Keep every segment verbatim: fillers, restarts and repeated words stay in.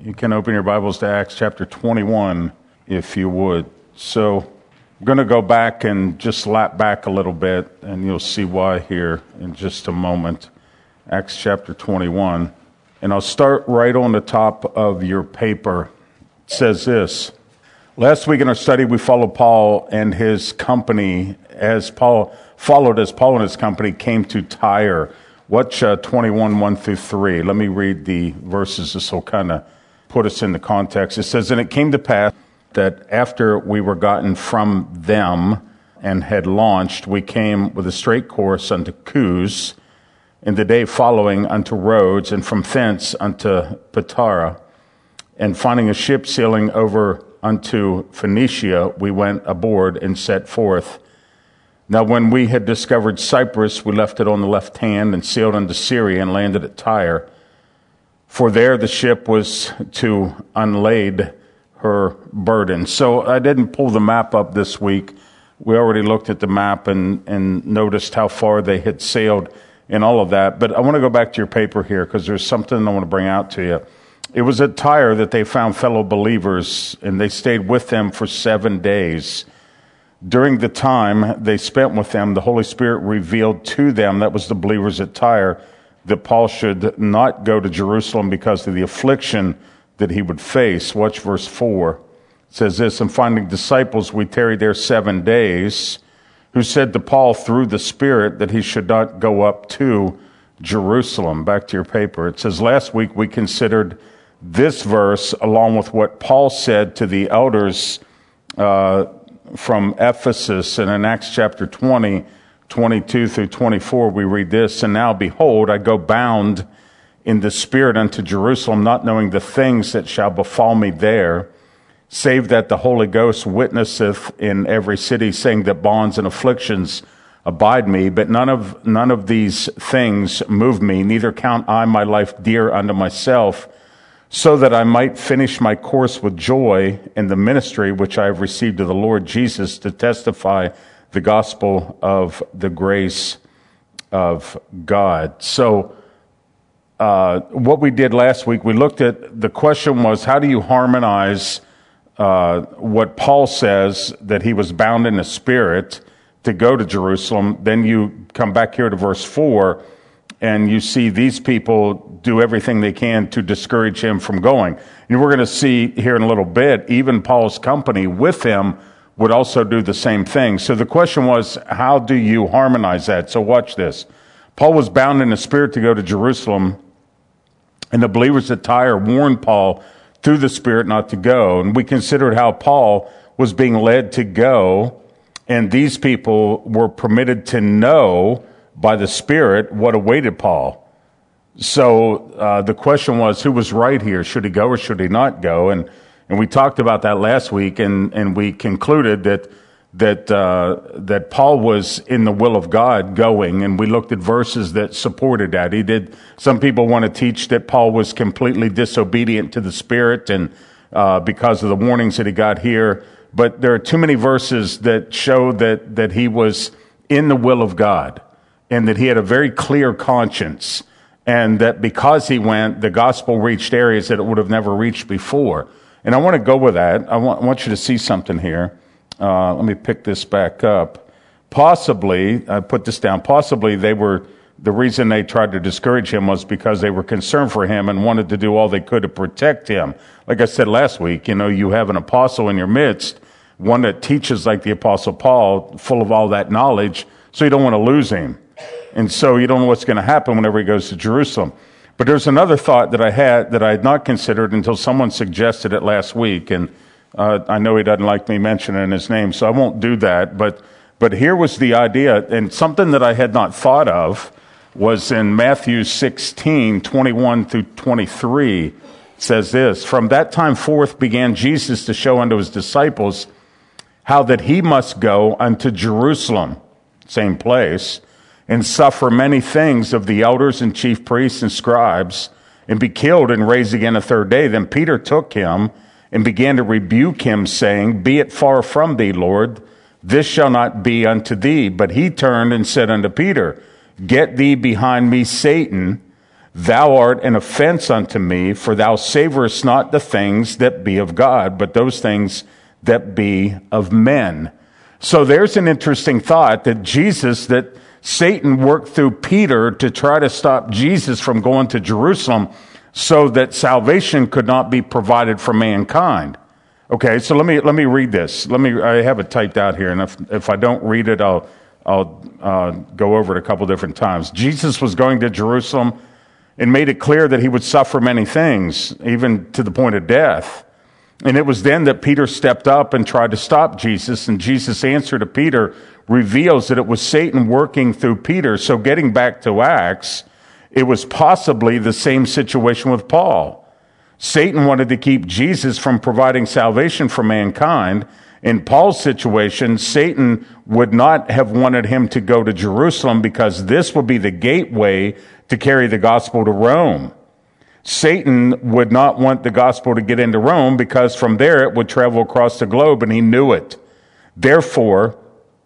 You can open your Bibles to Acts chapter twenty-one, if you would. So I'm going to go back and just lap back a little bit, and you'll see why here in just a moment. Acts chapter twenty-one. And I'll start right on the top of your paper. It says this. Last week in our study, we followed Paul and his company as Paul followed as Paul and his company came to Tyre. Watch uh, twenty-one, one through three. Let me read the verses. This will kind of put us in the context. It says, "And it came to pass that after we were gotten from them and had launched, we came with a straight course unto Cus, in the day following unto Rhodes, and from thence unto Patara. And finding a ship sailing over unto Phoenicia, we went aboard and set forth. Now when we had discovered Cyprus, we left it on the left hand and sailed unto Syria and landed at Tyre. For there the ship was to unlade her burden." So I didn't pull the map up this week. We already looked at the map and, and noticed how far they had sailed and all of that. But I want to go back to your paper here because there's something I want to bring out to you. It was at Tyre that they found fellow believers, and they stayed with them for seven days. During the time they spent with them, the Holy Spirit revealed to them, that was the believers at Tyre, that Paul should not go to Jerusalem because of the affliction that he would face. Watch verse four. It says this, "And finding disciples, we tarried there seven days, who said to Paul through the Spirit that he should not go up to Jerusalem." Back to your paper. It says, last week we considered this verse along with what Paul said to the elders uh, from Ephesus. And in Acts chapter twenty, twenty-two through twenty-four, we read this, "And now behold, I go bound in the Spirit unto Jerusalem, not knowing the things that shall befall me there, save that the Holy Ghost witnesseth in every city, saying that bonds and afflictions abide me. But none of none of these things move me, neither count I my life dear unto myself, so that I might finish my course with joy in the ministry which I have received of the Lord Jesus, to testify the gospel of the grace of God." So uh, what we did last week, we looked at, the question was, how do you harmonize uh, what Paul says, that he was bound in the Spirit to go to Jerusalem? Then you come back here to verse four, and you see these people do everything they can to discourage him from going. And we're going to see here in a little bit, even Paul's company with him would also do the same thing. So the question was, how do you harmonize that? So watch this. Paul was bound in the Spirit to go to Jerusalem, and the believers at Tyre warned Paul through the Spirit not to go. And we considered how Paul was being led to go, and these people were permitted to know by the Spirit what awaited Paul. So uh, the question was, who was right here? Should he go or should he not go? And and we talked about that last week, and, and we concluded that that uh, that Paul was in the will of God going, and we looked at verses that supported that. He did. Some people want to teach that Paul was completely disobedient to the Spirit, and uh, because of the warnings that he got here. But there are too many verses that show that that he was in the will of God, and that he had a very clear conscience, and that because he went, the gospel reached areas that it would have never reached before. And I want to go with that. I want, I want you to see something here. Uh, let me pick this back up. Possibly, I put this down, possibly they were, the reason they tried to discourage him was because they were concerned for him and wanted to do all they could to protect him. Like I said last week, you know, you have an apostle in your midst, one that teaches like the Apostle Paul, full of all that knowledge, so you don't want to lose him. And so you don't know what's going to happen whenever he goes to Jerusalem. But there's another thought that I had that I had not considered until someone suggested it last week. And uh, I know he doesn't like me mentioning his name, so I won't do that. But but here was the idea, and something that I had not thought of was in Matthew sixteen, twenty-one through twenty-three. It says this, "From that time forth began Jesus to show unto his disciples how that he must go unto Jerusalem," same place, "and suffer many things of the elders and chief priests and scribes, and be killed and raised again a third day. Then Peter took him and began to rebuke him, saying, Be it far from thee, Lord, this shall not be unto thee. But he turned and said unto Peter, Get thee behind me, Satan. Thou art an offense unto me, for thou savorest not the things that be of God, but those things that be of men. So there's an interesting thought that Jesus, that Satan worked through Peter to try to stop Jesus from going to Jerusalem so that salvation could not be provided for mankind. Okay, so let me let me read this. Let me. I have it typed out here, and if if I don't read it, I'll I'll uh, go over it a couple different times. Jesus was going to Jerusalem and made it clear that he would suffer many things, even to the point of death. And it was then that Peter stepped up and tried to stop Jesus, and Jesus' answer to Peter reveals that it was Satan working through Peter. So getting back to Acts, it was possibly the same situation with Paul. Satan wanted to keep Jesus from providing salvation for mankind. In Paul's situation, Satan would not have wanted him to go to Jerusalem because this would be the gateway to carry the gospel to Rome. Satan would not want the gospel to get into Rome because from there it would travel across the globe, and he knew it. Therefore,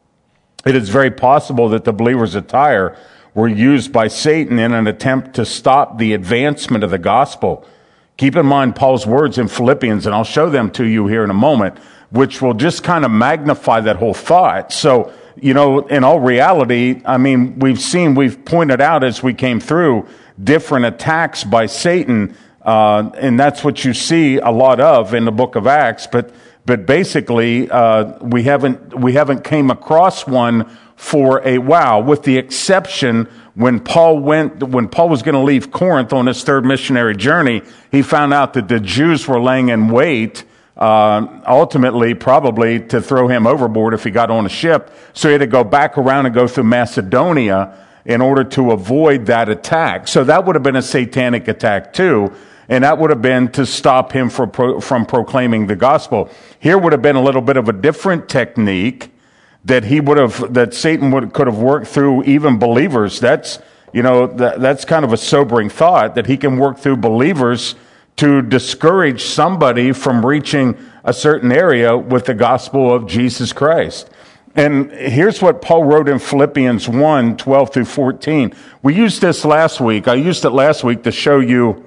it is very possible that the believers at Tyre were used by Satan in an attempt to stop the advancement of the gospel. Keep in mind Paul's words in Philippians, and I'll show them to you here in a moment, which will just kind of magnify that whole thought. So, you know, in all reality, I mean, we've seen, we've pointed out as we came through different attacks by Satan, uh, and that's what you see a lot of in the book of Acts. But but basically, uh, we haven't we haven't came across one for a while, with the exception when Paul went when Paul was going to leave Corinth on his third missionary journey. He found out that the Jews were laying in wait, uh, ultimately probably to throw him overboard if he got on a ship. So he had to go back around and go through Macedonia in order to avoid that attack. So that would have been a satanic attack too, and that would have been to stop him from, pro- from proclaiming the gospel. Here would have been a little bit of a different technique that he would have, that Satan would could have worked through even believers. That's, you know, that, that's kind of a sobering thought, that he can work through believers to discourage somebody from reaching a certain area with the gospel of Jesus Christ. And here's what Paul wrote in Philippians one, twelve through fourteen. We used this last week. I used it last week to show you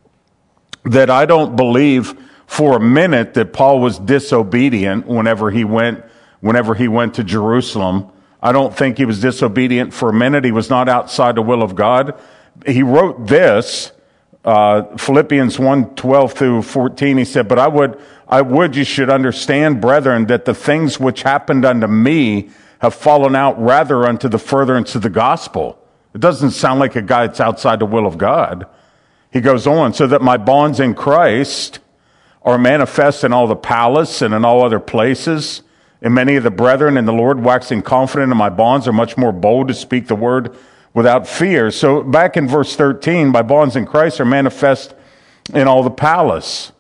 that I don't believe for a minute that Paul was disobedient whenever he went, whenever he went to Jerusalem. I don't think he was disobedient for a minute. He was not outside the will of God. He wrote this, uh, Philippians one, twelve through fourteen. He said, but I would, I would you should understand, brethren, that the things which happened unto me have fallen out rather unto the furtherance of the gospel. It doesn't sound like a guy that's outside the will of God. He goes on, so that my bonds in Christ are manifest in all the palace and in all other places. And many of the brethren in the Lord, waxing confident in my bonds, are much more bold to speak the word without fear. So back in verse thirteen, my bonds in Christ are manifest in all the palace.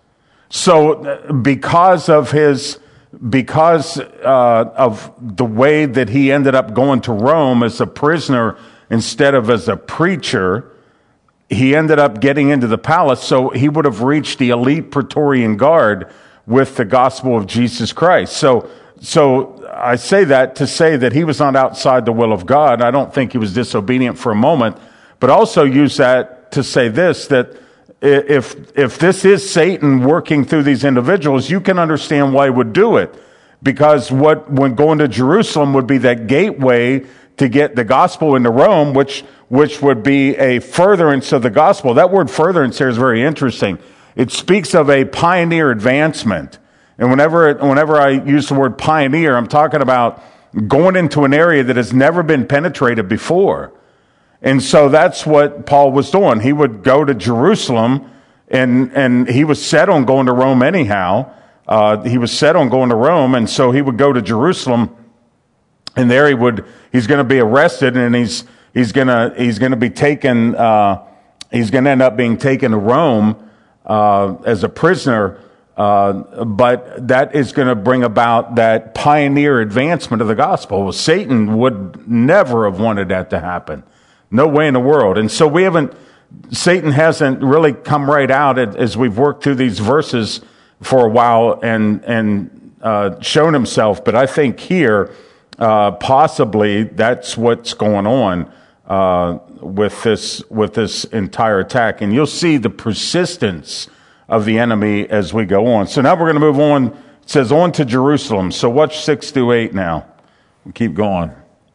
So because of his, because uh, of the way that he ended up going to Rome as a prisoner instead of as a preacher, he ended up getting into the palace. So he would have reached the elite Praetorian Guard with the gospel of Jesus Christ. So, so I say that to say that he was not outside the will of God. I don't think he was disobedient for a moment, but also use that to say this, that if, if this is Satan working through these individuals, you can understand why he would do it. Because what, when going to Jerusalem would be that gateway to get the gospel into Rome, which, which would be a furtherance of the gospel. That word furtherance here is very interesting. It speaks of a pioneer advancement. And whenever, whenever I use the word pioneer, I'm talking about going into an area that has never been penetrated before. And so that's what Paul was doing. He would go to Jerusalem, and, and he was set on going to Rome anyhow. Uh, he was set on going to Rome, and so he would go to Jerusalem, and there he would, he's going to be arrested, and he's, he's going to, he's going to be taken, uh, he's going to end up being taken to Rome, uh, as a prisoner. Uh, but that is going to bring about that pioneer advancement of the gospel. Well, Satan would never have wanted that to happen. No way in the world. And so we haven't, Satan hasn't really come right out as we've worked through these verses for a while and, and, uh, shown himself. But I think here, uh, possibly that's what's going on. uh, with this with this entire attack. And you'll see the persistence of the enemy as we go on. So now we're going to move on. It says on to Jerusalem. So watch six through eight now. We'll keep going.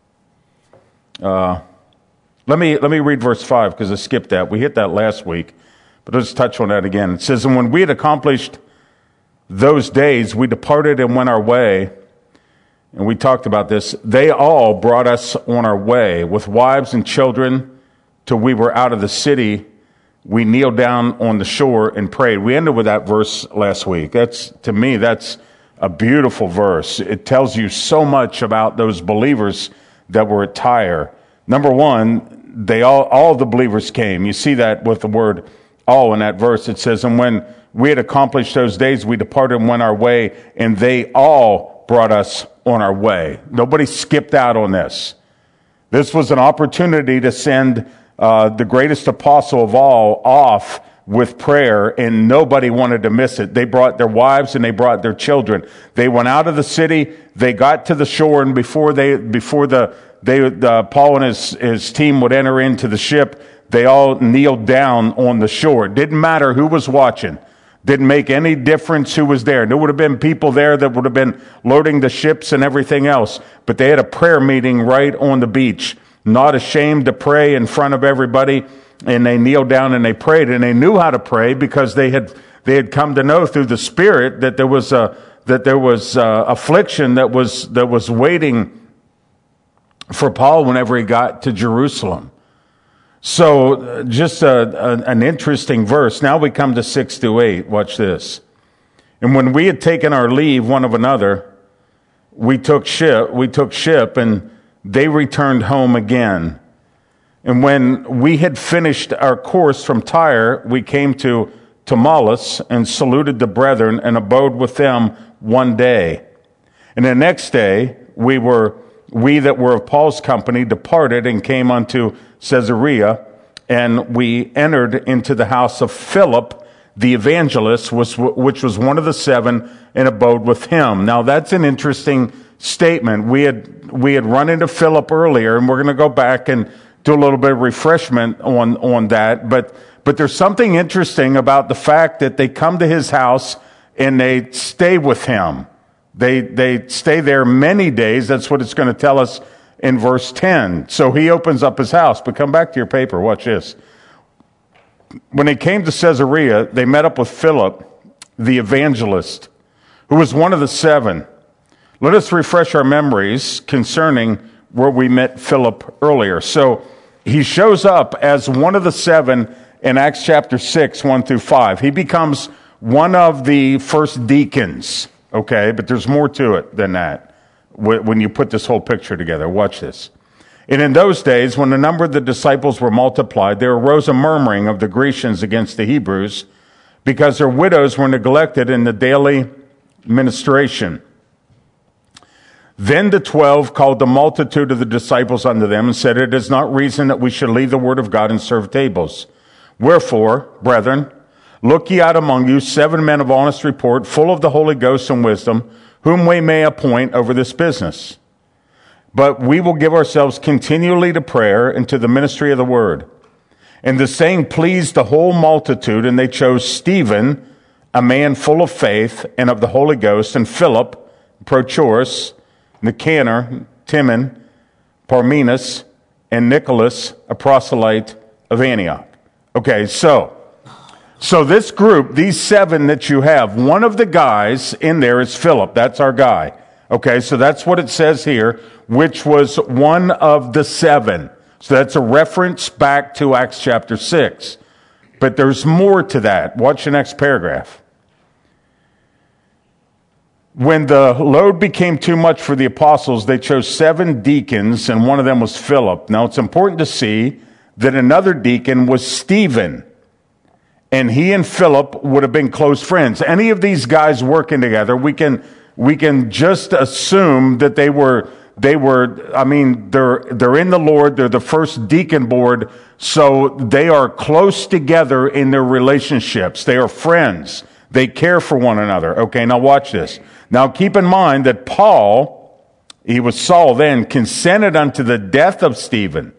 Uh, let me let me read verse five because I skipped that. We hit that last week, but let's touch on that again. It says, and when we had accomplished those days, we departed and went our way. And we talked about this. They all brought us on our way with wives and children till we were out of the city. We kneeled down on the shore and prayed. We ended with that verse last week. That's, to me, that's a beautiful verse. It tells you so much about those believers that were at Tyre. Number one, they all, all the believers came. You see that with the word all in that verse. It says, and when we had accomplished those days, we departed and went our way, and they all brought us on our way. Nobody skipped out on this. This was an opportunity to send uh, the greatest apostle of all off with prayer, and nobody wanted to miss it. They brought their wives and they brought their children. They went out of the city. They got to the shore, and before they, before the, they, uh, Paul and his, his team would enter into the ship, they all kneeled down on the shore. It didn't matter who was watching. Didn't make any difference who was there. There would have been people there that would have been loading the ships and everything else. But they had a prayer meeting right on the beach, not ashamed to pray in front of everybody. And they kneeled down and they prayed, and they knew how to pray because they had they had come to know through the Spirit that there was a that there was a affliction that was that was waiting for Paul whenever he got to Jerusalem. So uh, just a, a, an interesting verse. Now we come to six to eight. Watch this. And when we had taken our leave one of another, we took ship, we took ship and they returned home again. And when we had finished our course from Tyre, we came to Ptolemais and saluted the brethren and abode with them one day. And the next day we were we that were of Paul's company departed and came unto Caesarea, and we entered into the house of Philip the evangelist, which was one of the seven, and abode with him. Now that's an interesting statement. We had we had run into Philip earlier, and we're going to go back and do a little bit of refreshment on on that. But but there's something interesting about the fact that they come to his house and they stay with him. They they stay there many days. That's what it's going to tell us in verse ten. So he opens up his house. But come back to your paper. Watch this. When they came to Caesarea, they met up with Philip, the evangelist, who was one of the seven. Let us refresh our memories concerning where we met Philip earlier. So he shows up as one of the seven in Acts chapter six, one through five. He becomes one of the first deacons. Okay, but there's more to it than that when you put this whole picture together. Watch this. And in those days, when the number of the disciples were multiplied, there arose a murmuring of the Grecians against the Hebrews because their widows were neglected in the daily ministration. Then the twelve called the multitude of the disciples unto them and said, it is not reason that we should leave the word of God and serve tables. Wherefore, brethren, look ye out among you seven men of honest report, full of the Holy Ghost and wisdom, whom we may appoint over this business. But we will give ourselves continually to prayer and to the ministry of the word. And the saying pleased the whole multitude, and they chose Stephen, a man full of faith and of the Holy Ghost, and Philip, Prochorus, Nicanor, Timon, Parmenas, and Nicholas, a proselyte of Antioch. Okay, so So this group, these seven that you have, one of the guys in there is Philip. That's our guy. Okay, so that's what it says here, which was one of the seven. So that's a reference back to Acts chapter six. But there's more to that. Watch the next paragraph. When the load became too much for the apostles, they chose seven deacons, and one of them was Philip. Now it's important to see that another deacon was Stephen. And he and Philip would have been close friends. Any of these guys working together, we can we can just assume that they were they were. I mean, they're they're in the Lord. They're the first deacon board, so they are close together in their relationships. They are friends. They care for one another. Okay, now watch this. Now keep in mind that Paul, he was Saul then, consented unto the death of Stephen,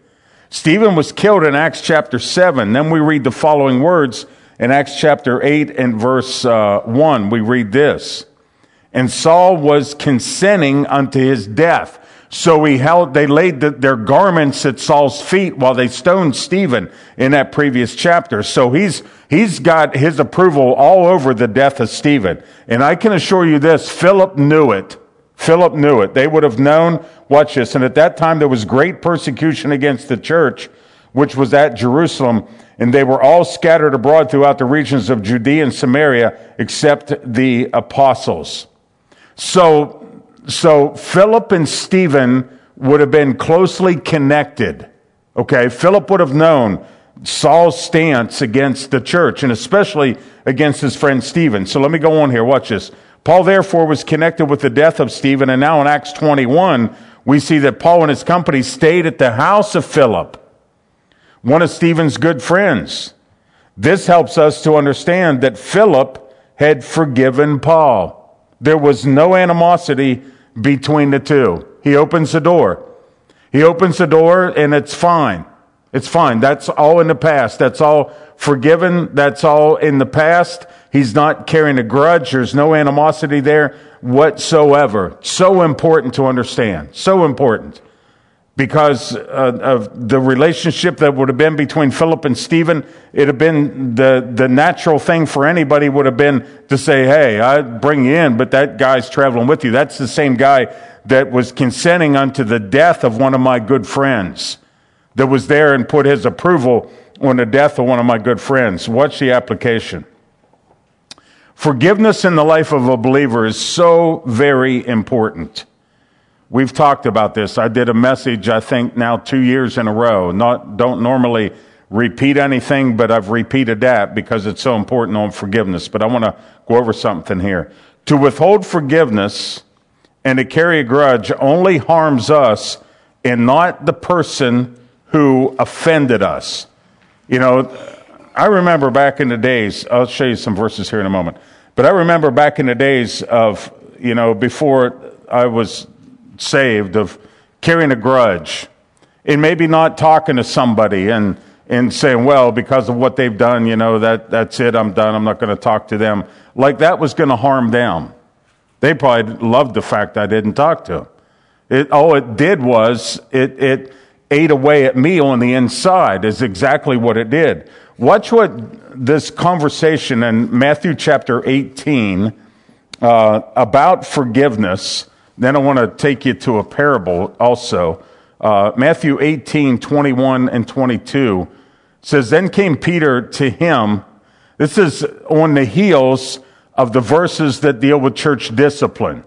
Stephen was killed in Acts chapter seven. Then we read the following words in Acts chapter eight and verse uh, one. We read this. And Saul was consenting unto his death. So he held, they laid the, their garments at Saul's feet while they stoned Stephen in that previous chapter. So he's, he's got his approval all over the death of Stephen. And I can assure you this, Philip knew it. Philip knew it. They would have known, watch this, and at that time there was great persecution against the church, which was at Jerusalem, and they were all scattered abroad throughout the regions of Judea and Samaria, except the apostles. So, So Philip and Stephen would have been closely connected. Okay, Philip would have known Saul's stance against the church and especially against his friend Stephen. So let me go on here. Watch this. Paul therefore was connected with the death of Stephen, and now in Acts twenty-one, we see that Paul and his company stayed at the house of Philip, one of Stephen's good friends. This helps us to understand that Philip had forgiven Paul. There was no animosity between the two. He opens the door. He opens the door and it's fine. It's fine. That's all in the past. That's all forgiven. That's all in the past. He's not carrying a grudge. There's no animosity there whatsoever. So important to understand. So important. Because uh, of the relationship that would have been between Philip and Stephen, it had been the, the natural thing for anybody would have been to say, hey, I'd bring you in, but that guy's traveling with you. That's the same guy that was consenting unto the death of one of my good friends, that was there and put his approval on the death of one of my good friends. Watch the application. Forgiveness in the life of a believer is so very important. We've talked about this. I did a message, I think, now two years in a row. Not, don't normally repeat anything, but I've repeated that because it's so important on forgiveness. But I want to go over something here. To withhold forgiveness and to carry a grudge only harms us and not the person who offended us. You know, I remember back in the days, I'll show you some verses here in a moment, but I remember back in the days of, you know, before I was saved, of carrying a grudge and maybe not talking to somebody and and saying, well, because of what they've done, you know, that that's it, I'm done, I'm not going to talk to them. Like that was going to harm them. They probably loved the fact I didn't talk to them. It, all it did was it it ate away at me on the inside is exactly what it did. Watch what this conversation in Matthew chapter eighteen uh, about forgiveness. Then I want to take you to a parable also. Uh, Matthew eighteen, twenty-one and twenty-two says, then came Peter to him. This is on the heels of the verses that deal with church discipline.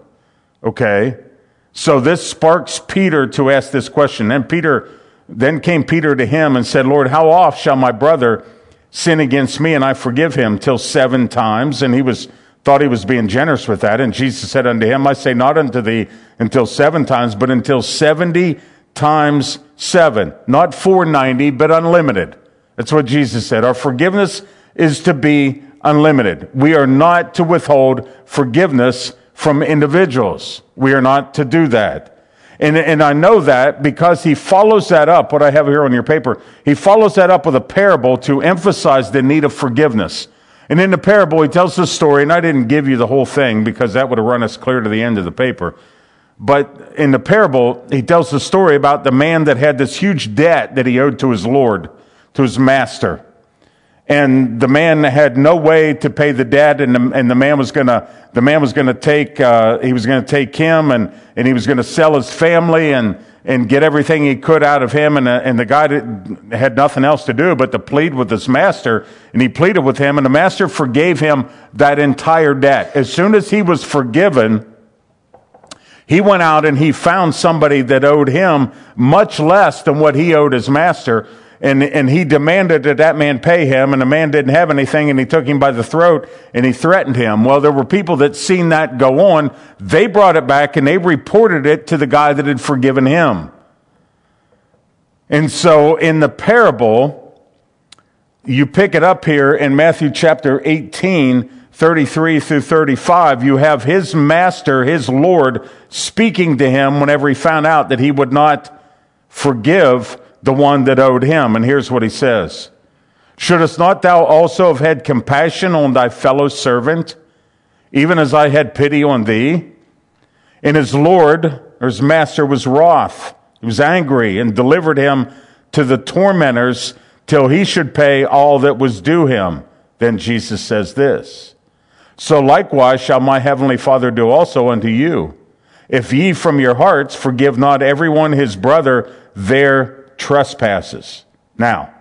Okay? So this sparks Peter to ask this question. Then Peter, then came Peter to him and said, Lord, how oft shall my brother sin against me and I forgive him? Till seven times. And he was thought he was being generous with that. And Jesus said unto him, I say not unto thee until seven times, but until seventy times seven. Not four ninety, but unlimited. That's what Jesus said. Our forgiveness is to be unlimited. We are not to withhold forgiveness from individuals. We are not to do that. And, and I know that because he follows that up, what I have here on your paper, he follows that up with a parable to emphasize the need of forgiveness. And in the parable, he tells the story, and I didn't give you the whole thing because that would have run us clear to the end of the paper. But in the parable, he tells the story about the man that had this huge debt that he owed to his Lord, to his master. And the man had no way to pay the debt, and the, and the man was gonna, the man was gonna take, uh, he was gonna take him, and, and he was gonna sell his family and, and get everything he could out of him. And, uh, and the guy had nothing else to do but to plead with his master. And he pleaded with him, and the master forgave him that entire debt. As soon as he was forgiven, he went out and he found somebody that owed him much less than what he owed his master. And, and he demanded that that man pay him, and the man didn't have anything, and he took him by the throat and he threatened him. Well, there were people that seen that go on. They brought it back and they reported it to the guy that had forgiven him. And so in the parable, you pick it up here in Matthew chapter eighteen, thirty-three through thirty-five, you have his master, his Lord, speaking to him whenever he found out that he would not forgive the one that owed him. And here's what he says. Shouldest not thou also have had compassion on thy fellow servant, even as I had pity on thee? And his Lord, or his master, was wroth. He was angry and delivered him to the tormentors till he should pay all that was due him. Then Jesus says this, so likewise shall my heavenly Father do also unto you, if ye from your hearts forgive not everyone his brother their trespasses. Now,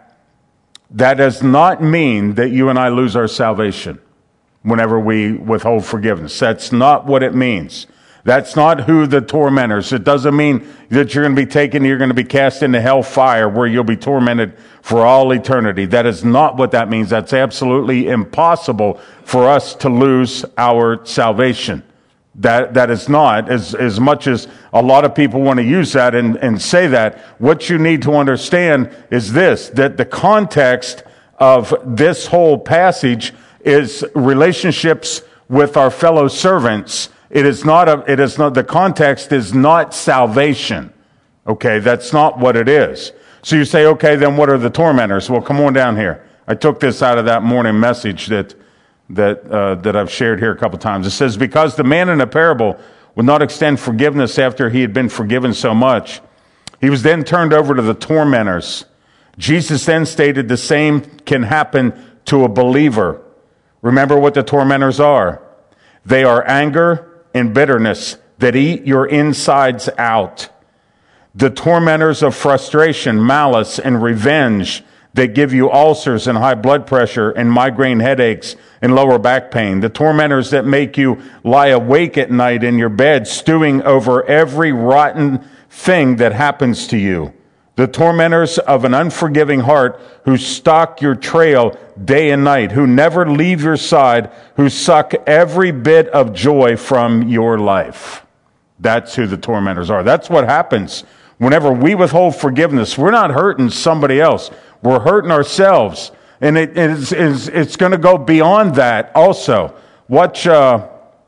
that does not mean that you and I lose our salvation whenever we withhold forgiveness. That's not what it means. That's not who the tormentors. It doesn't mean that you're going to be taken, you're going to be cast into hell fire where you'll be tormented for all eternity. That is not what that means. That's absolutely impossible for us to lose our salvation. That that is not, as, as much as a lot of people want to use that and, and say that, what you need to understand is this, that the context of this whole passage is relationships with our fellow servants. It is not a, it is not, the context is not salvation. Okay, that's not what it is. So you say, okay, then what are the tormentors? Well, come on down here. I took this out of that morning message that that uh, that I've shared here a couple times. It says, because the man in the parable would not extend forgiveness after he had been forgiven so much, he was then turned over to the tormentors. Jesus then stated the same can happen to a believer. Remember what the tormentors are. They are anger and bitterness that eat your insides out. The tormentors of frustration, malice, and revenge that give you ulcers and high blood pressure and migraine headaches and lower back pain. The tormentors that make you lie awake at night in your bed, stewing over every rotten thing that happens to you. The tormentors of an unforgiving heart who stalk your trail day and night, who never leave your side, who suck every bit of joy from your life. That's who the tormentors are. That's what happens whenever we withhold forgiveness. We're not hurting somebody else. We're hurting ourselves. And it, it's, it's, it's going to go beyond that also. Watch, uh,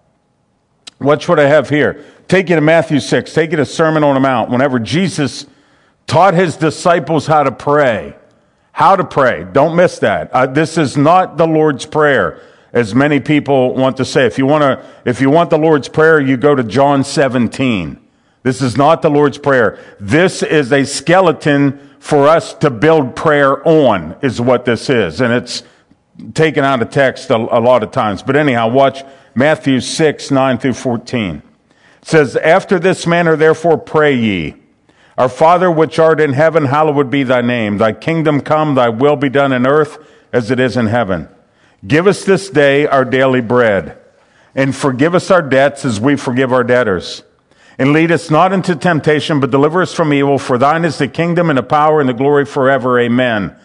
watch what I have here. Take you to Matthew six. Take you to Sermon on the Mount. Whenever Jesus taught his disciples how to pray. How to pray. Don't miss that. Uh, this is not the Lord's Prayer, as many people want to say. If you want to, if you want the Lord's Prayer, you go to John seventeen. This is not the Lord's Prayer. This is a skeleton for us to build prayer on, is what this is. And it's taken out of text a, a lot of times. But anyhow, watch Matthew six, nine through fourteen. It says, after this manner, therefore, pray ye. Our Father which art in heaven, hallowed be thy name. Thy kingdom come, thy will be done in earth as it is in heaven. Give us this day our daily bread, and forgive us our debts as we forgive our debtors. And lead us not into temptation, but deliver us from evil. For thine is the kingdom and the power and the glory forever. Amen.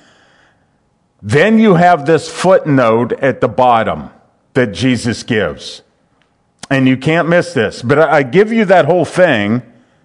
Then you have this footnote at the bottom that Jesus gives. And you can't miss this. But I give you that whole thing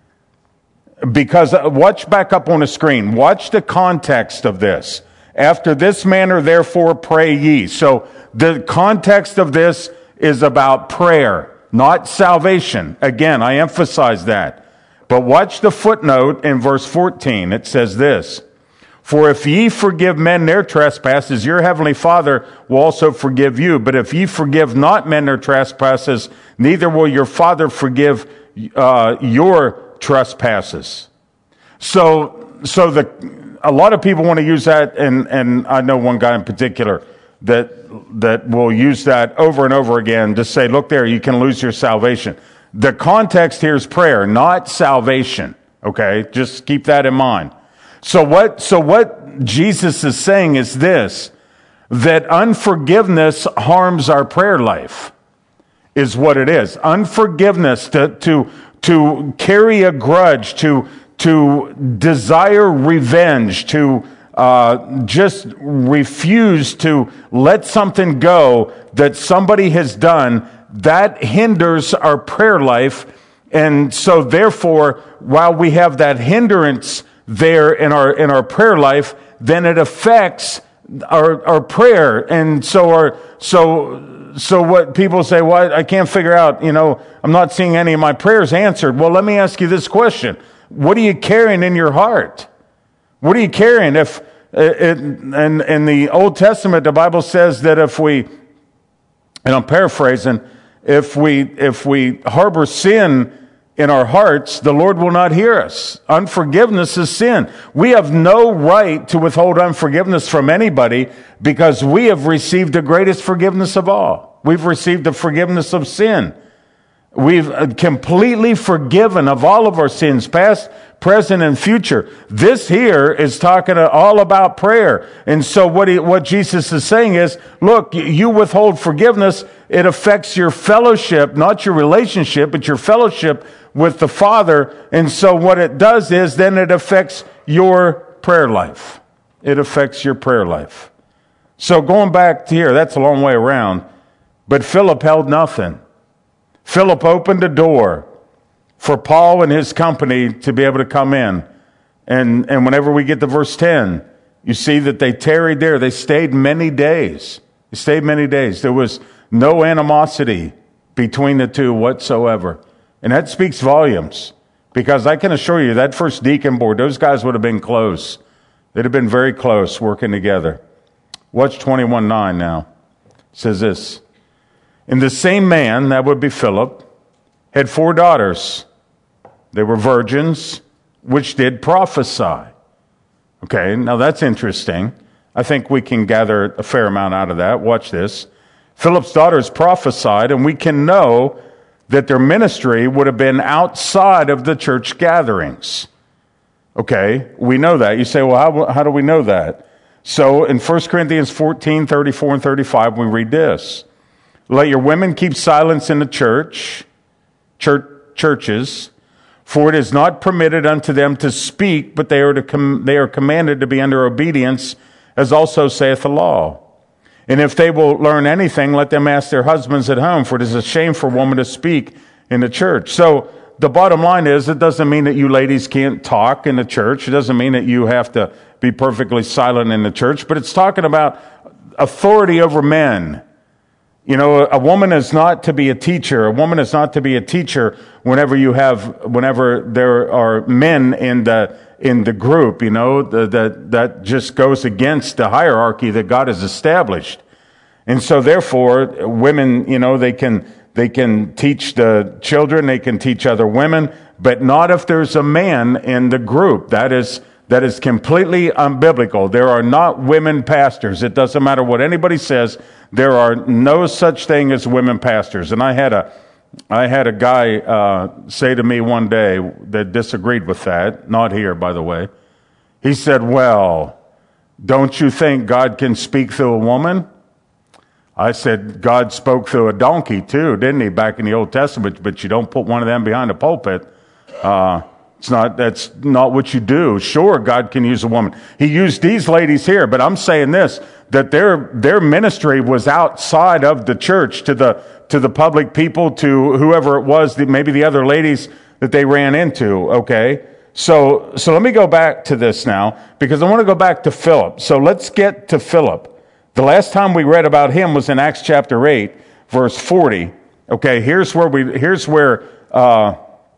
because watch back up on the screen. Watch the context of this. After this manner, therefore, pray ye. So the context of this is about prayer, not salvation. Again, I emphasize that. But watch the footnote in verse fourteen. It says this, for if ye forgive men their trespasses, your heavenly Father will also forgive you. But if ye forgive not men their trespasses, neither will your Father forgive uh, your trespasses. So, so the a lot of people want to use that, and and I know one guy in particular that that will use that over and over again to say, look there, you can lose your salvation. The context here is prayer, not salvation. Okay, just keep that in mind. So what? So what Jesus is saying is this: that unforgiveness harms our prayer life. Is what it is. Unforgiveness, to to to carry a grudge, to to desire revenge, to uh, just refuse to let something go that somebody has done, that hinders our prayer life. And so therefore, while we have that hindrance there in our in our prayer life, then it affects our our prayer. And so our so so what people say, well, I can't figure out, you know, I'm not seeing any of my prayers answered. Well, let me ask you this question. What are you carrying in your heart? What are you carrying? If it, in, in the Old Testament, the Bible says that if we, and I'm paraphrasing, if we if we harbor sin in our hearts, the Lord will not hear us. Unforgiveness is sin. We have no right to withhold unforgiveness from anybody because we have received the greatest forgiveness of all. We've received the forgiveness of sin. We've completely forgiven of all of our sins, past, present, and future. This here is talking all about prayer. And so what he, what Jesus is saying is, look, you withhold forgiveness. It affects your fellowship, not your relationship, but your fellowship with the Father. And so what it does is then it affects your prayer life. It affects your prayer life. So going back to here, that's a long way around. But Philip held nothing. Philip opened a door for Paul and his company to be able to come in. And, and whenever we get to verse ten, you see that they tarried there. They stayed many days. They stayed many days. There was no animosity between the two whatsoever. And that speaks volumes, because I can assure you that first deacon board, those guys would have been close. They'd have been very close working together. Watch twenty-one nine now. It says this. And the same man, that would be Philip, had four daughters. They were virgins, which did prophesy. Okay, now that's interesting. I think we can gather a fair amount out of that. Watch this. Philip's daughters prophesied, and we can know that their ministry would have been outside of the church gatherings. Okay, we know that. You say, well, how, how do we know that? So in First Corinthians fourteen, thirty-four and thirty-five, we read this. Let your women keep silence in the church, church churches, for it is not permitted unto them to speak, but they are, to com- they are commanded to be under obedience, as also saith the law. And if they will learn anything, let them ask their husbands at home, for it is a shame for a woman to speak in the church. So the bottom line is, it doesn't mean that you ladies can't talk in the church. It doesn't mean that you have to be perfectly silent in the church, but it's talking about authority over men. You know, a woman is not to be a teacher. A woman is not to be a teacher whenever you have, whenever there are men in the in the group. You know, the, that that just goes against the hierarchy that God has established. And so, therefore, women, you know, they can they can teach the children, they can teach other women, but not if there's a man in the group. That is that is completely unbiblical. There are not women pastors. It doesn't matter what anybody says. There are no such thing as women pastors. And I had a, I had a guy uh, say to me one day that disagreed with that. Not here, by the way. He said, "Well, don't you think God can speak through a woman?" I said, "God spoke through a donkey too, didn't he, back in the Old Testament? But you don't put one of them behind a pulpit. Uh, it's not. That's not what you do. Sure, God can use a woman. He used these ladies here, but I'm saying this." That their their ministry was outside of the church to the to the public people, to whoever it was, the, maybe the other ladies that they ran into. Okay, so so let me go back to this now, because I want to go back to Philip. So let's get to Philip. The last time we read about him was in Acts chapter eight, verse forty. Okay, here's where we here's where uh,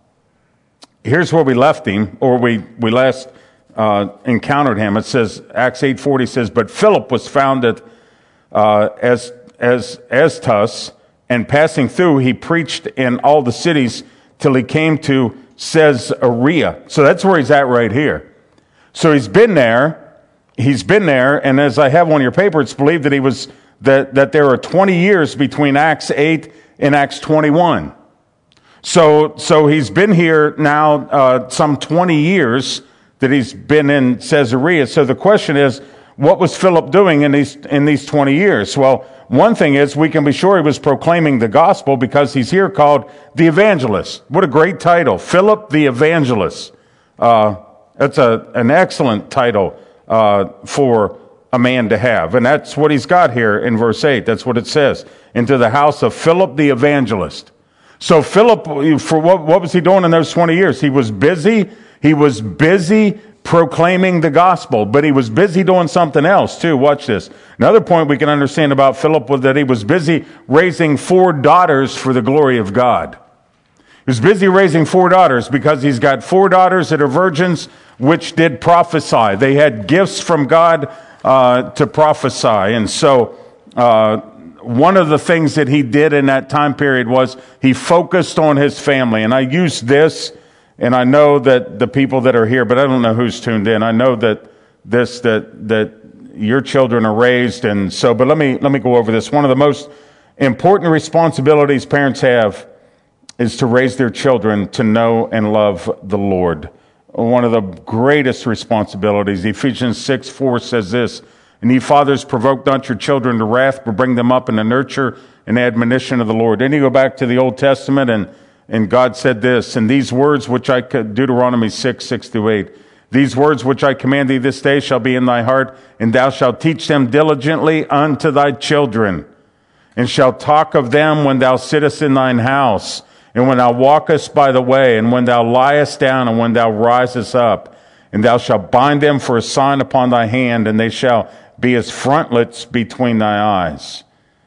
here's where we left him, or we we last. Uh, encountered him. It says, Acts eight forty says, but Philip was found at uh, as as Astus, and passing through, he preached in all the cities till he came to Caesarea. So that's where he's at right here. So he's been there. He's been there, and as I have on your paper, it's believed that he was that that there are twenty years between Acts eight and Acts twenty-one. So so he's been here now uh, some twenty years. That he's been in Caesarea. So the question is, what was Philip doing in these in these twenty years? Well, one thing is we can be sure he was proclaiming the gospel, because he's here called the evangelist. What a great title, Philip the evangelist. Uh, that's a an excellent title uh, for a man to have, and that's what he's got here in verse eight. That's what it says: into the house of Philip the evangelist. So Philip, for what, what was he doing in those twenty years? He was busy. He was busy proclaiming the gospel, but he was busy doing something else too. Watch this. Another point we can understand about Philip was that he was busy raising four daughters for the glory of God. He was busy raising four daughters because he's got four daughters that are virgins, which did prophesy. They had gifts from God uh, to prophesy. And so uh, one of the things that he did in that time period was he focused on his family. And I use this, and I know that the people that are here, but I don't know who's tuned in. I know that this, that that your children are raised, and so, but let me let me go over this. One of the most important responsibilities parents have is to raise their children to know and love the Lord. One of the greatest responsibilities. Ephesians six four says this, "And ye fathers, provoke not your children to wrath, but bring them up in the nurture and admonition of the Lord." Then you go back to the Old Testament, and, and God said this, "And these words which I, Deuteronomy six, six through eight, these words which I command thee this day shall be in thy heart, and thou shalt teach them diligently unto thy children, and shalt talk of them when thou sittest in thine house, and when thou walkest by the way, and when thou liest down, and when thou risest up. And thou shalt bind them for a sign upon thy hand, and they shall be as frontlets between thy eyes."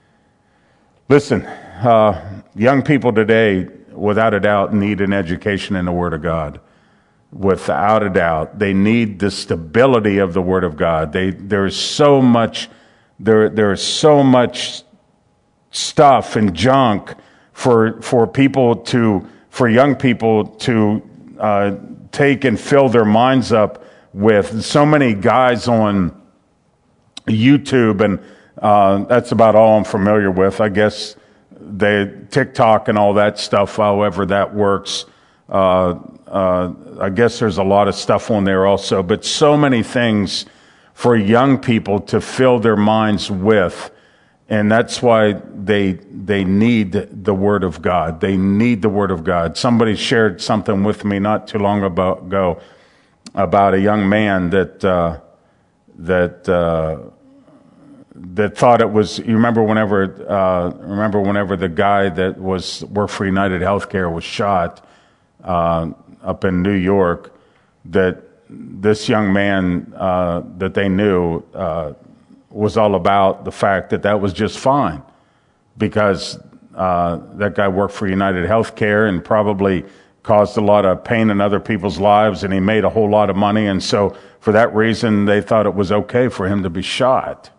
Listen, uh, young people today, without a doubt, need an education in the Word of God. Without a doubt, they need the stability of the Word of God. They there is so much there there is so much stuff and junk for for people to for young people to uh, take and fill their minds up with. So many guys on YouTube, and uh, that's about all I'm familiar with. I guess they TikTok and all that stuff, however that works. Uh, uh, I guess there's a lot of stuff on there also, but so many things for young people to fill their minds with. And that's why they they need the Word of God. They need the Word of God. Somebody shared something with me not too long ago about a young man that uh, that uh, that thought it was. You remember whenever uh, remember whenever the guy that was worked for United Healthcare was shot uh, up in New York. That this young man uh, that they knew. Uh, was all about the fact that that was just fine because uh, that guy worked for United Healthcare and probably caused a lot of pain in other people's lives, and he made a whole lot of money, and so for that reason they thought it was okay for him to be shot.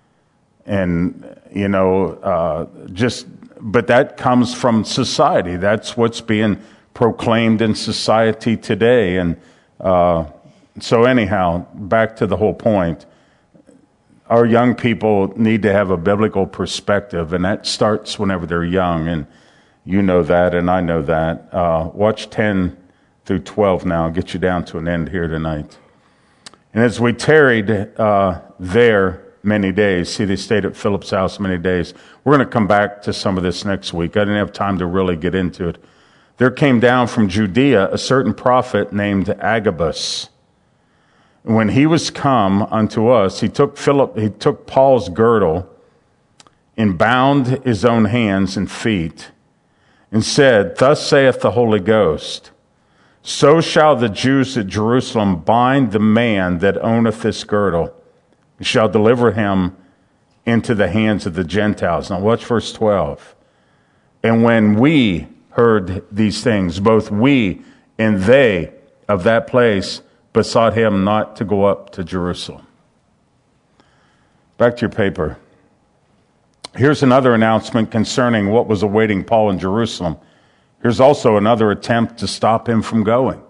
And you know, uh, just but that comes from society. That's what's being proclaimed in society today. And uh, so anyhow, back to the whole point. Our young people need to have a biblical perspective, and that starts whenever they're young, and you know that, and I know that. Uh, watch ten through twelve now. I'll get you down to an end here tonight. "And as we tarried uh, there many days," see, they stayed at Philip's house many days. We're going to come back to some of this next week. I didn't have time to really get into it. "There came down from Judea a certain prophet named Agabus. When he was come unto us, he took Philip, he took Paul's girdle and bound his own hands and feet and said, Thus saith the Holy Ghost, so shall the Jews at Jerusalem bind the man that owneth this girdle, and shall deliver him into the hands of the Gentiles." Now watch verse twelve. "And when we heard these things, both we and they of that place besought him not to go up to Jerusalem." Back to your paper. Here's another announcement concerning what was awaiting Paul in Jerusalem. Here's also another attempt to stop him from going.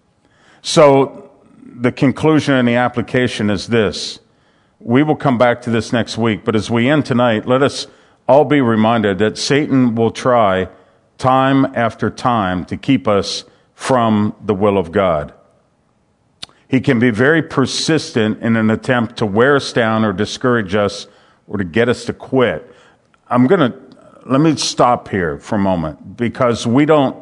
So the conclusion and the application is this. We will come back to this next week, but as we end tonight, let us all be reminded that Satan will try time after time to keep us from the will of God. He can be very persistent in an attempt to wear us down or discourage us or to get us to quit. I'm going to, let me stop here for a moment because we don't,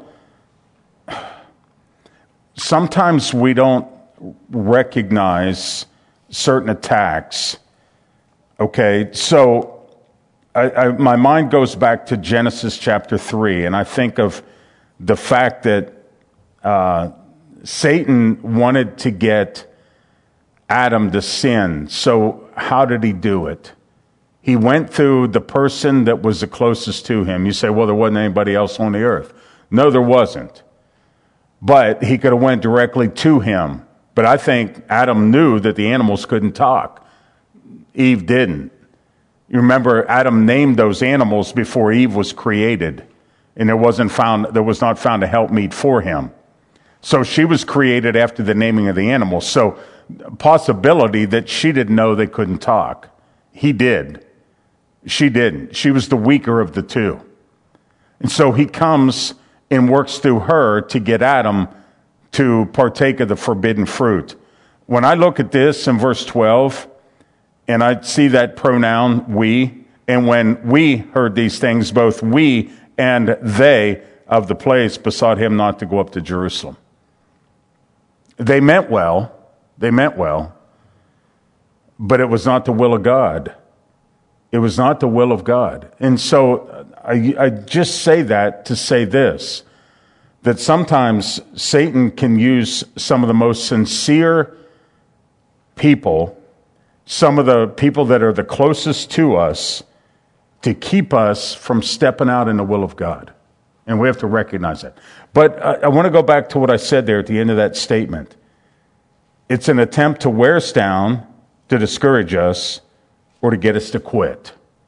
sometimes we don't recognize certain attacks. Okay, so I, I, my mind goes back to Genesis chapter three, and I think of the fact that uh, Satan wanted to get Adam to sin. So how did he do it? He went through the person that was the closest to him. You say, well, there wasn't anybody else on the earth. No, there wasn't. But he could have went directly to him But I think Adam knew that the animals couldn't talk. Eve didn't. You remember Adam named those animals before Eve was created, and there wasn't found there was not found a helpmeet for him. So she was created after the naming of the animals. So possibility that she didn't know they couldn't talk. He did. She didn't. She was the weaker of the two. And so he comes and works through her to get Adam to partake of the forbidden fruit. When I look at this in verse twelve, and I see that pronoun we, and when we heard these things, both we and they of the place besought him not to go up to Jerusalem. They meant well. They meant well. But it was not the will of God. It was not the will of God. And so I, I just say that to say this, that sometimes Satan can use some of the most sincere people, some of the people that are the closest to us, to keep us from stepping out in the will of God. And we have to recognize that. But I, I want to go back to what I said there at the end of that statement. It's an attempt to wear us down, to discourage us, or to get us to quit.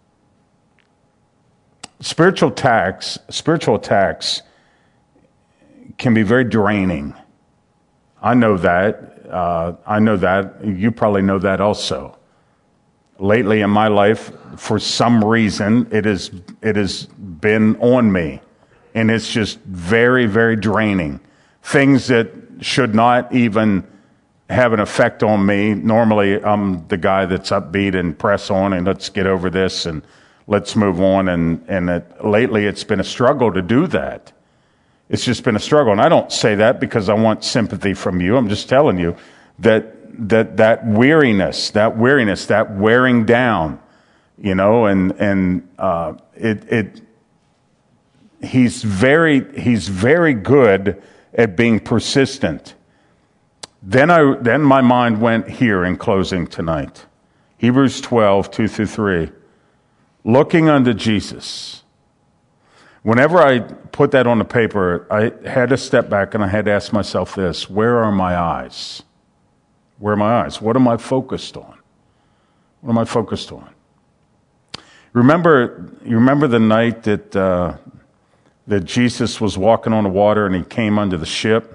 Spiritual attacks, spiritual attacks can be very draining. I know that. Uh, I know that. You probably know that also. Lately in my life, for some reason, it is it has been on me, and it's just very, very draining. Things that should not even have an effect on me. Normally, I'm the guy that's upbeat and press on and let's get over this and let's move on. And, and it, lately, it's been a struggle to do that. It's just been a struggle. And I don't say that because I want sympathy from you. I'm just telling you that that that weariness, that weariness, that wearing down, you know, and and uh, it it he's very he's very good at being persistent. Then I then my mind went here in closing tonight. Hebrews twelve, two through three. Looking unto Jesus. Whenever I put that on the paper, I had to step back and I had to ask myself this: where are my eyes? Where are my eyes? What am I focused on? What am I focused on? Remember, you remember the night that uh, that Jesus was walking on the water and he came unto the ship.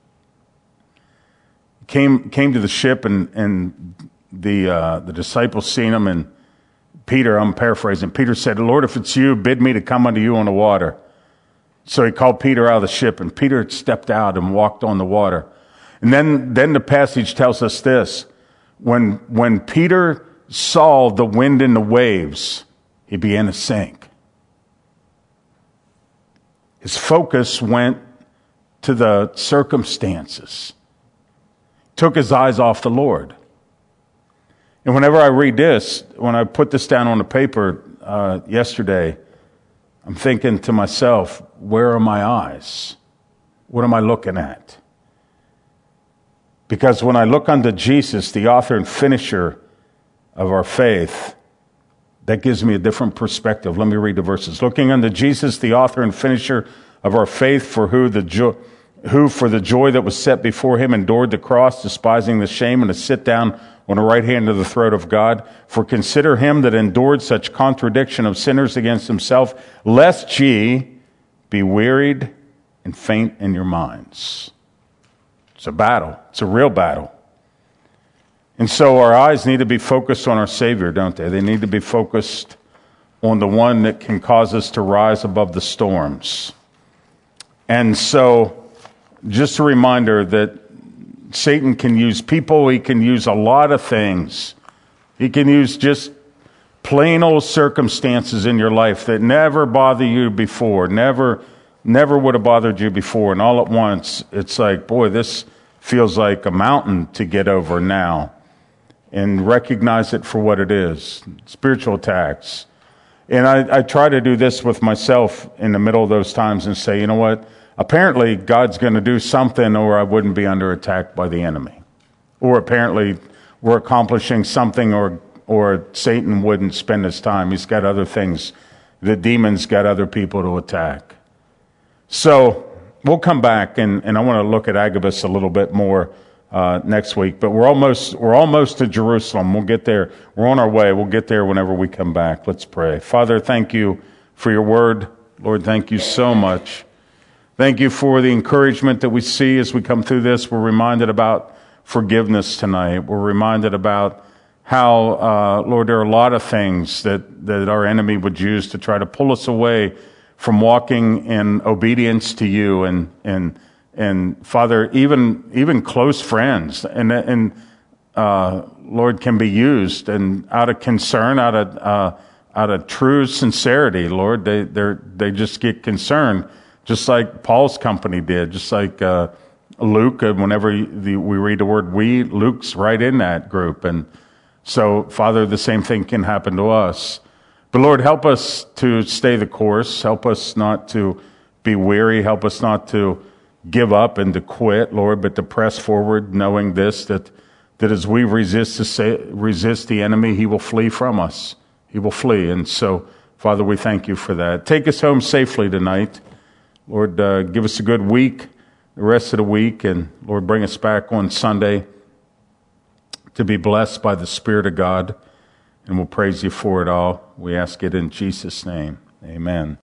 Came came to the ship and and the uh, the disciples seen him, and Peter, I'm paraphrasing, Peter said, Lord, if it's you, bid me to come unto you on the water. So he called Peter out of the ship, and Peter stepped out and walked on the water. And then then the passage tells us this: when when Peter saw the wind and the waves, he began to sink. His focus went to the circumstances. Took his eyes off the Lord. And whenever I read this, when I put this down on the paper uh, yesterday, I'm thinking to myself, where are my eyes? What am I looking at? Because when I look unto Jesus, the author and finisher of our faith, that gives me a different perspective. Let me read the verses. Looking unto Jesus, the author and finisher of our faith, for who the joy... who for the joy that was set before him endured the cross, despising the shame, and to sit down on the right hand of the throne of God. For consider him that endured such contradiction of sinners against himself, lest ye be wearied and faint in your minds. It's a battle. It's a real battle. And so our eyes need to be focused on our Savior, don't they? They need to be focused on the one that can cause us to rise above the storms. And so just a reminder that Satan can use people. He can use a lot of things. He can use just plain old circumstances in your life that never bothered you before, never, never would have bothered you before. And all at once, it's like, boy, this feels like a mountain to get over now. And recognize it for what it is, spiritual attacks. And I, I try to do this with myself in the middle of those times and say, you know what? Apparently, God's going to do something or I wouldn't be under attack by the enemy. Or apparently, we're accomplishing something or or Satan wouldn't spend his time. He's got other things. The demon's got other people to attack. So, we'll come back and, and I want to look at Agabus a little bit more uh, next week. But we're almost we're almost to Jerusalem. We'll get there. We're on our way. We'll get there whenever we come back. Let's pray. Father, thank you for your word. Lord, thank you so much. Thank you for the encouragement that we see as we come through this. We're reminded about forgiveness tonight. We're reminded about how, uh, Lord, there are a lot of things that, that our enemy would use to try to pull us away from walking in obedience to you. And, and, and Father, even, even close friends and, and, uh, Lord, can be used, and out of concern, out of, uh, out of true sincerity, Lord, they, they they just get concerned, just like Paul's company did, just like, uh, Luke, whenever the, we read the word we, Luke's right in that group. And so, Father, the same thing can happen to us. But Lord, help us to stay the course. Help us not to be weary. Help us not to give up and to quit, Lord, but to press forward, knowing this, that, that as we resist to say, resist the enemy, he will flee from us. He will flee. And so, Father, we thank you for that. Take us home safely tonight. Lord, uh, give us a good week, the rest of the week, and Lord, bring us back on Sunday to be blessed by the Spirit of God, and we'll praise you for it all. We ask it in Jesus' name. Amen.